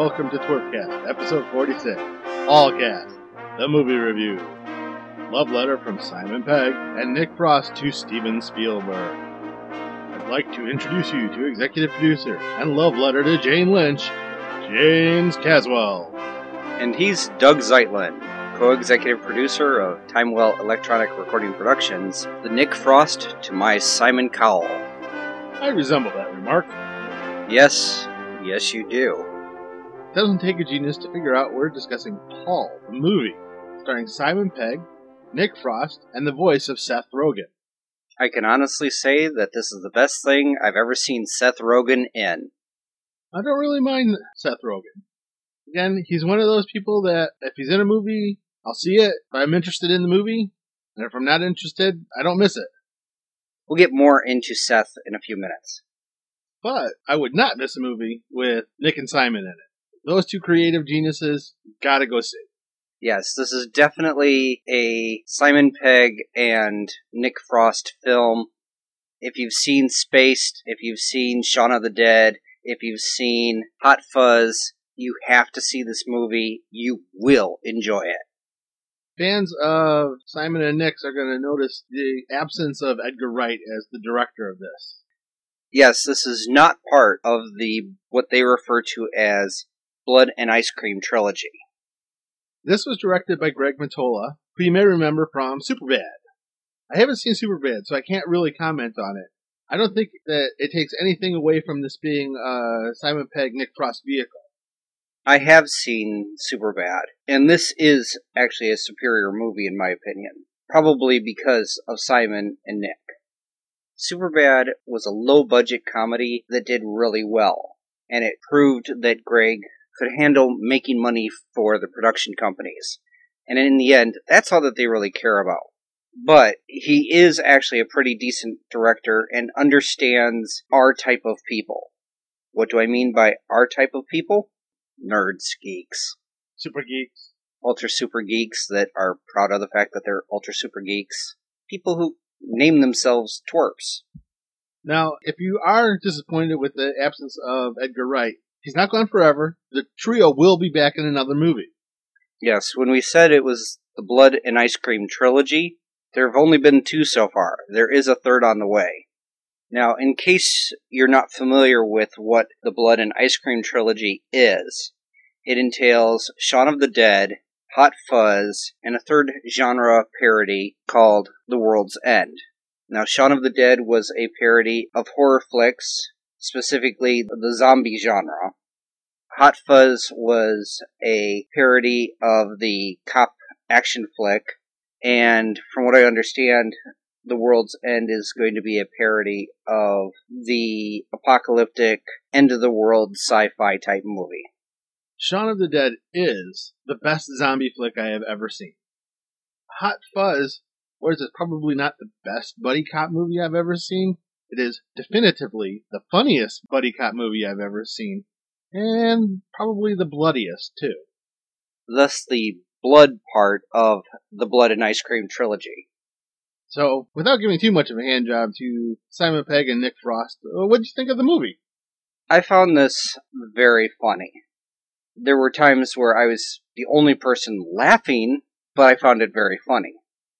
welcome to Twerpcast, episode 46, All Cast, the movie review. Love letter from Simon Pegg and Nick Frost to Steven Spielberg. I'd like to introduce you to executive producer and love letter to Jane Lynch, James Caswell. And he's Doug Zeitlin, co-executive producer of Timewell Electronic Recording Productions, the Nick Frost to my Simon Cowell. I resemble that remark. Yes you do. It doesn't take a genius to figure out we're discussing Paul, the movie, starring Simon Pegg, Nick Frost, and the voice of Seth Rogen. I can honestly say that this is the best thing I've ever seen Seth Rogen in. I don't really mind Seth Rogen. Again, he's one of those people that if he's in a movie, I'll see it, if I'm interested in the movie, and if I'm not interested, I don't miss it. We'll get more into Seth in a few minutes. But I would not miss a movie with Nick and Simon in it. Those two creative geniuses, gotta go see. Yes, this is definitely a Simon Pegg and Nick Frost film. If you've seen Spaced, if you've seen Shaun of the Dead, if you've seen Hot Fuzz, you have to see this movie. You will enjoy it. Fans of Simon and Nick's are going to notice the absence of Edgar Wright as the director of this. Yes, this is not part of the what they refer to as Blood and Ice Cream trilogy. This was directed by Greg Mottola, who you may remember from Superbad. I haven't seen Superbad, so I can't really comment on it. I don't think that it takes anything away from this being a Simon Pegg, Nick Frost vehicle. I have seen Superbad, and this is actually a superior movie in my opinion, probably because of Simon and Nick. Superbad was a low-budget comedy that did really well, and it proved that Greg could handle making money for the production companies. And in the end, that's all that they really care about. But he is actually a pretty decent director and understands our type of people. What do I mean by our type of people? Nerds, geeks. Super geeks. Ultra super geeks that are proud of the fact that they're ultra super geeks. People who name themselves twerps. Now, if you are disappointed with the absence of Edgar Wright, he's not gone forever. The trio will be back in another movie. Yes, when we said it was the Blood and Ice Cream trilogy, there have only been 2 so far. There is a 3rd on the way. Now, in case you're not familiar with what the Blood and Ice Cream trilogy is, it entails Shaun of the Dead, Hot Fuzz, and a 3rd genre parody called The World's End. Now, Shaun of the Dead was a parody of horror flicks, specifically the zombie genre. Hot Fuzz was a parody of the cop action flick, and from what I understand, The World's End is going to be a parody of the apocalyptic, end-of-the-world sci-fi type movie. Shaun of the Dead is the best zombie flick I have ever seen. Hot Fuzz, whereas it's probably not the best buddy cop movie I've ever seen, it is definitively the funniest buddy cop movie I've ever seen, and probably the bloodiest, too. Thus the blood part of the Blood and Ice Cream trilogy. So, without giving too much of a handjob to Simon Pegg and Nick Frost, what did you think of the movie? I found this very funny. There were times where I was the only person laughing, but I found it very funny.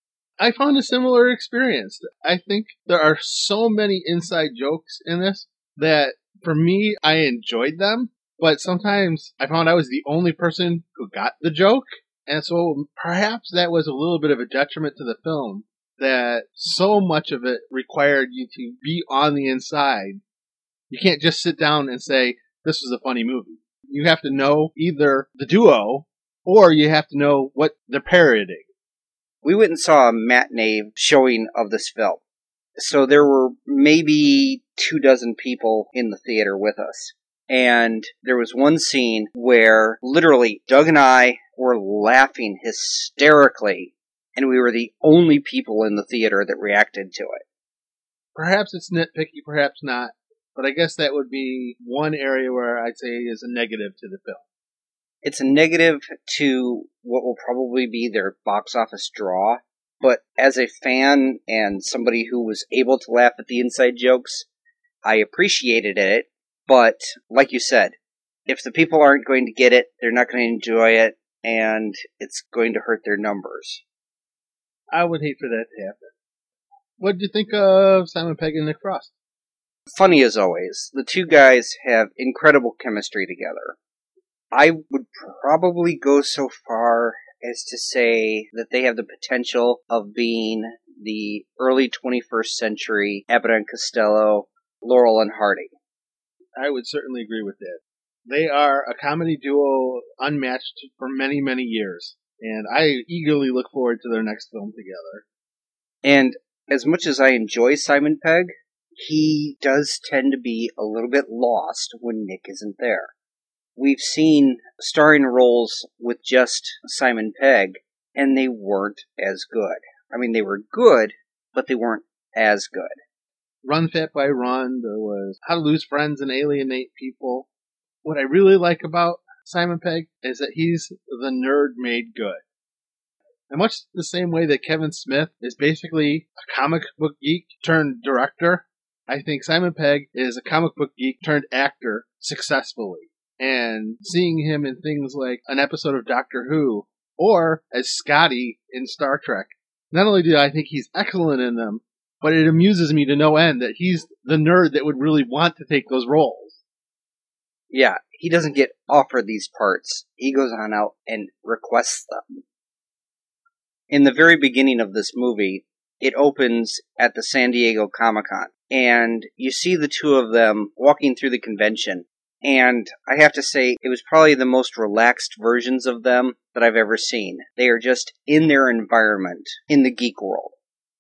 I found a similar experience. I think there are so many inside jokes in this that, for me, I enjoyed them, but sometimes I found I was the only person who got the joke, and so perhaps that was a little bit of a detriment to the film, that so much of it required you to be on the inside. You can't just sit down and say, this was a funny movie. You have to know either the duo, or you have to know what they're parodying. We went and saw a matinee showing of this film. So there were maybe 24 people in the theater with us. And there was one scene where literally Doug and I were laughing hysterically, and we were the only people in the theater that reacted to it. Perhaps it's nitpicky, perhaps not, but I guess that would be one area where I'd say is a negative to the film. It's a negative to what will probably be their box office draw, but as a fan and somebody who was able to laugh at the inside jokes, I appreciated it, but like you said, if the people aren't going to get it, they're not going to enjoy it, and it's going to hurt their numbers. I would hate for that to happen. What did you think of Simon Pegg and Nick Frost? Funny as always. The two guys have incredible chemistry together. I would probably go so far as to say that they have the potential of being the early 21st century Abbott and Costello, Laurel and Hardy. I would certainly agree with that. They are a comedy duo unmatched for many, many years, and I eagerly look forward to their next film together. And as much as I enjoy Simon Pegg, he does tend to be a little bit lost when Nick isn't there. We've seen starring roles with just Simon Pegg, and they weren't as good. I mean, they were good, but they weren't as good. Run Fat Boy Run, there was How to Lose Friends and Alienate People. What I really like about Simon Pegg is that he's the nerd made good. In much the same way that Kevin Smith is basically a comic book geek turned director, I think Simon Pegg is a comic book geek turned actor successfully. And seeing him in things like an episode of Doctor Who, or as Scotty in Star Trek, not only do I think he's excellent in them, but it amuses me to no end that he's the nerd that would really want to take those roles. Yeah, he doesn't get offered these parts. He goes on out and requests them. In the very beginning of this movie, it opens at the San Diego Comic-Con, and you see the two of them walking through the convention. And I have to say, it was probably the most relaxed versions of them that I've ever seen. They are just in their environment, in the geek world.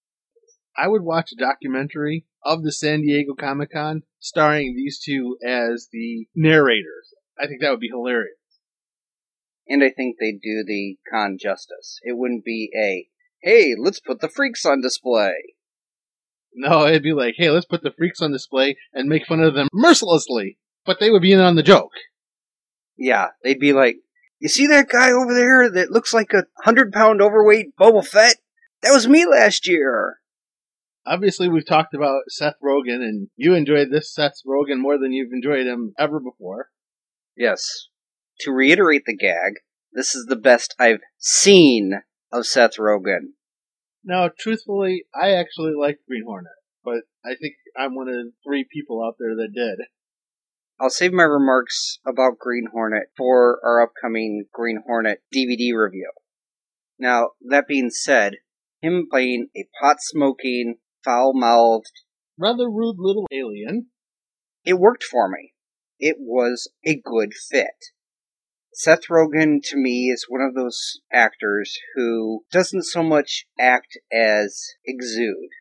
I would watch a documentary of the San Diego Comic-Con starring these two as the narrators. I think that would be hilarious. And I think they'd do the con justice. It wouldn't be hey, let's put the freaks on display. No, it'd be like, hey, let's put the freaks on display and make fun of them mercilessly. But they would be in on the joke. Yeah, they'd be like, you see that guy over there that looks like a 100-pound overweight Boba Fett? That was me last year. Obviously, we've talked about Seth Rogen, and you enjoyed this Seth Rogen more than you've enjoyed him ever before. Yes. To reiterate the gag, this is the best I've seen of Seth Rogen. Now, truthfully, I actually liked Green Hornet, but I think I'm one of 3 people out there that did. I'll save my remarks about Green Hornet for our upcoming Green Hornet DVD review. Now, that being said, him playing a pot-smoking, foul-mouthed, rather rude little alien, it worked for me. It was a good fit. Seth Rogen, to me, is one of those actors who doesn't so much act as exude.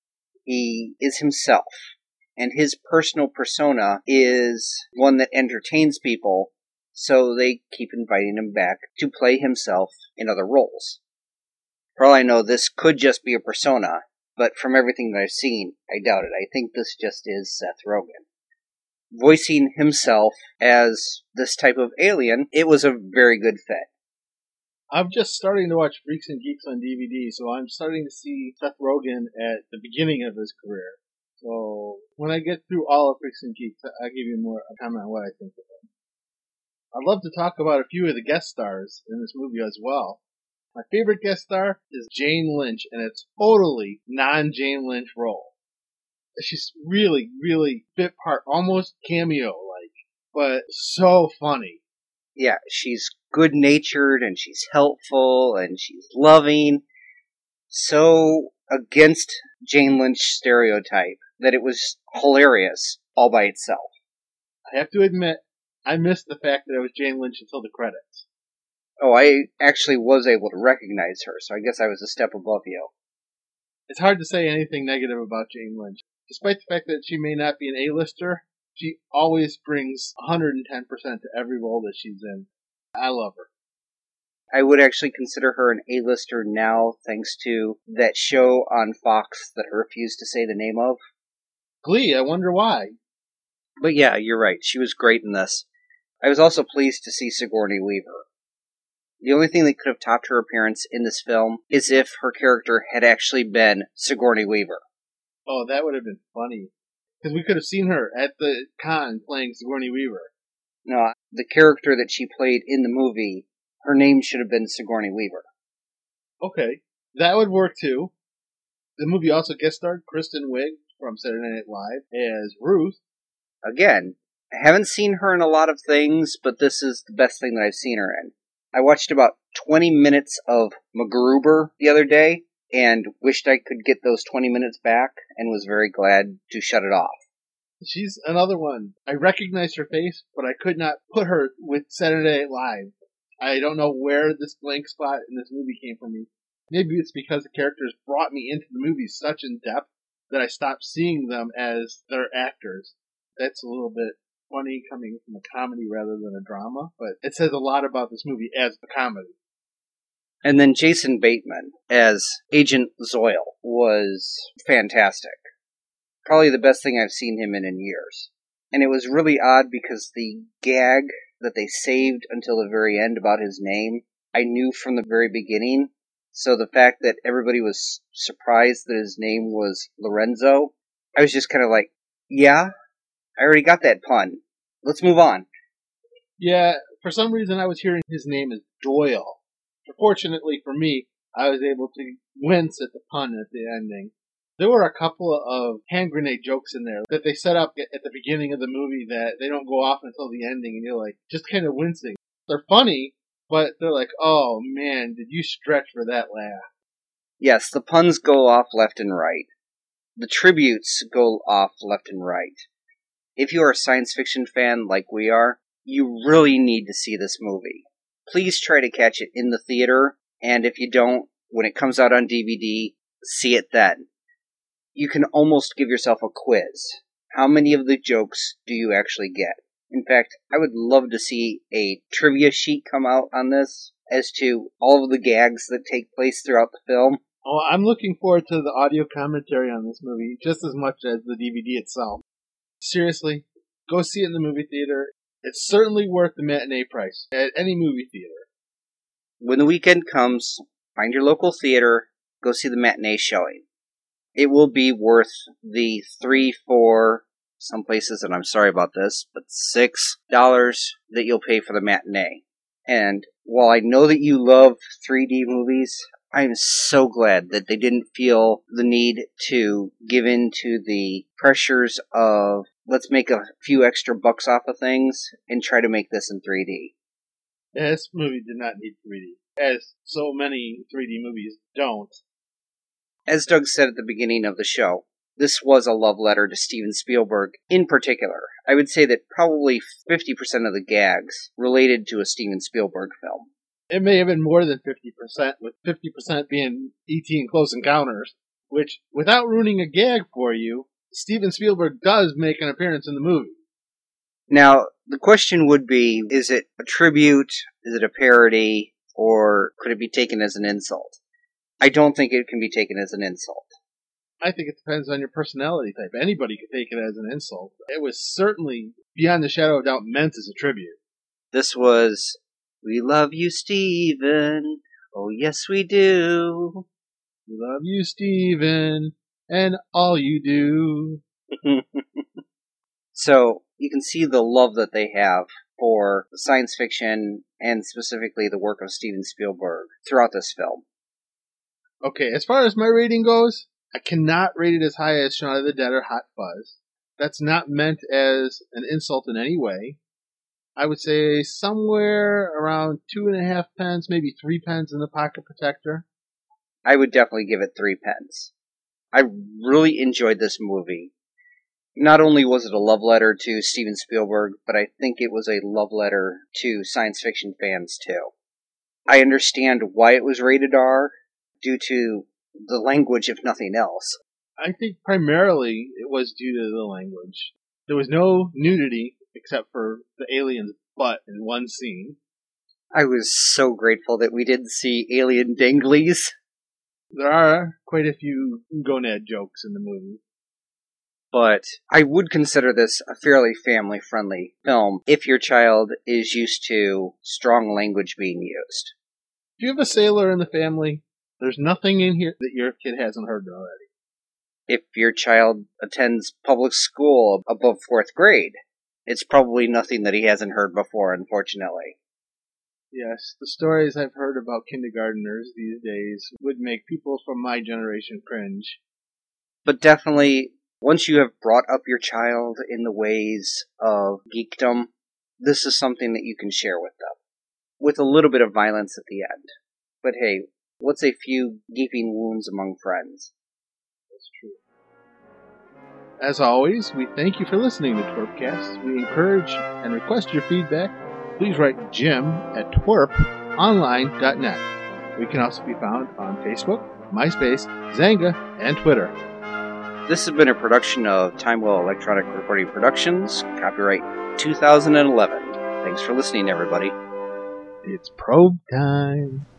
He is himself. And his personal persona is one that entertains people, so they keep inviting him back to play himself in other roles. For all I know, this could just be a persona, but from everything that I've seen, I doubt it. I think this just is Seth Rogen. Voicing himself as this type of alien, it was a very good fit. I'm just starting to watch Freaks and Geeks on DVD, so I'm starting to see Seth Rogen at the beginning of his career. So when I get through all of Freaks and Geeks, I'll give you more comment on what I think of him. I'd love to talk about a few of the guest stars in this movie as well. My favorite guest star is Jane Lynch, and it's totally non-Jane Lynch role. She's really, really bit part, almost cameo-like, but so funny. Yeah, she's good-natured, and she's helpful, and she's loving. So against Jane Lynch stereotype that it was hilarious all by itself. I have to admit, I missed the fact that it was Jane Lynch until the credits. Oh, I actually was able to recognize her, so I guess I was a step above you. It's hard to say anything negative about Jane Lynch. Despite the fact that she may not be an A-lister, she always brings 110% to every role that she's in. I love her. I would actually consider her an A-lister now, thanks to that show on Fox that I refuse to say the name of. Glee, I wonder why. But yeah, you're right. She was great in this. I was also pleased to see Sigourney Weaver. The only thing that could have topped her appearance in this film is if her character had actually been Sigourney Weaver. Oh, that would have been funny. Because we could have seen her at the con playing Sigourney Weaver. No, the character that she played in the movie, her name should have been Sigourney Weaver. Okay, that would work too. The movie also guest starred Kristen Wiig from Saturday Night Live as Ruth. Again, I haven't seen her in a lot of things, but this is the best thing that I've seen her in. I watched about 20 minutes of MacGruber the other day, and wished I could get those 20 minutes back, and was very glad to shut it off. She's another one. I recognized her face, but I could not put her with Saturday Night Live. I don't know where this blank spot in this movie came from me. Maybe it's because the characters brought me into the movie such in depth that I stopped seeing them as their actors. That's a little bit funny coming from a comedy rather than a drama, but it says a lot about this movie as a comedy. And then Jason Bateman as Agent Zoyle was fantastic. Probably the best thing I've seen him in years. And it was really odd because the gag that they saved until the very end about his name, I knew from the very beginning. So the fact that everybody was surprised that his name was Lorenzo, I was just kind of like, yeah, I already got that pun. Let's move on. Yeah, for some reason I was hearing his name as Doyle. Fortunately for me, I was able to wince at the pun at the ending. There were a couple of hand grenade jokes in there that they set up at the beginning of the movie that they don't go off until the ending, and you're like, just kind of wincing. They're funny, but they're like, oh man, did you stretch for that laugh? Yes, the puns go off left and right. The tributes go off left and right. If you are a science fiction fan like we are, you really need to see this movie. Please try to catch it in the theater, and if you don't, when it comes out on DVD, see it then. You can almost give yourself a quiz. How many of the jokes do you actually get? In fact, I would love to see a trivia sheet come out on this as to all of the gags that take place throughout the film. Oh, I'm looking forward to the audio commentary on this movie just as much as the DVD itself. Seriously, go see it in the movie theater. It's certainly worth the matinee price at any movie theater. When the weekend comes, find your local theater, go see the matinee showing. It will be worth the $3, $4, some places, and I'm sorry about this, but $6 that you'll pay for the matinee. And while I know that you love 3D movies, I'm so glad that they didn't feel the need to give in to the pressures of let's make a few extra bucks off of things and try to make this in 3D. This movie did not need 3D, as so many 3D movies don't. As Doug said at the beginning of the show, this was a love letter to Steven Spielberg in particular. I would say that probably 50% of the gags related to a Steven Spielberg film. It may have been more than 50%, with 50% being E.T. and Close Encounters, which, without ruining a gag for you, Steven Spielberg does make an appearance in the movie. Now, the question would be, is it a tribute, is it a parody, or could it be taken as an insult? I don't think it can be taken as an insult. I think it depends on your personality type. Anybody could take it as an insult. It was certainly, beyond the shadow of doubt, meant as a tribute. This was, we love you, Steven. Oh, yes, we do. We love you, Steven, and all you do. So, you can see the love that they have for science fiction, and specifically the work of Steven Spielberg, throughout this film. Okay, as far as my rating goes, I cannot rate it as high as Shaun of the Dead or Hot Fuzz. That's not meant as an insult in any way. I would say somewhere around 2.5 pence, maybe 3 pence in the Pocket Protector. I would definitely give it 3 pence. I really enjoyed this movie. Not only was it a love letter to Steven Spielberg, but I think it was a love letter to science fiction fans too. I understand why it was rated R, due to the language, if nothing else. I think primarily it was due to the language. There was no nudity except for the alien's butt in one scene. I was so grateful that we didn't see alien danglies. There are quite a few gonad jokes in the movie. But I would consider this a fairly family-friendly film if your child is used to strong language being used. If you have a sailor in the family, there's nothing in here that your kid hasn't heard already. If your child attends public school above 4th grade, it's probably nothing that he hasn't heard before, unfortunately. Yes, the stories I've heard about kindergartners these days would make people from my generation cringe. But definitely, once you have brought up your child in the ways of geekdom, this is something that you can share with them. With a little bit of violence at the end. But hey, what's a few gaping wounds among friends? That's true. As always, we thank you for listening to Twerpcast. We encourage and request your feedback. Please write Jim at twerponline.net. We can also be found on Facebook, MySpace, Xanga, and Twitter. This has been a production of Timewell Electronic Recording Productions, copyright 2011. Thanks for listening, everybody. It's probe time.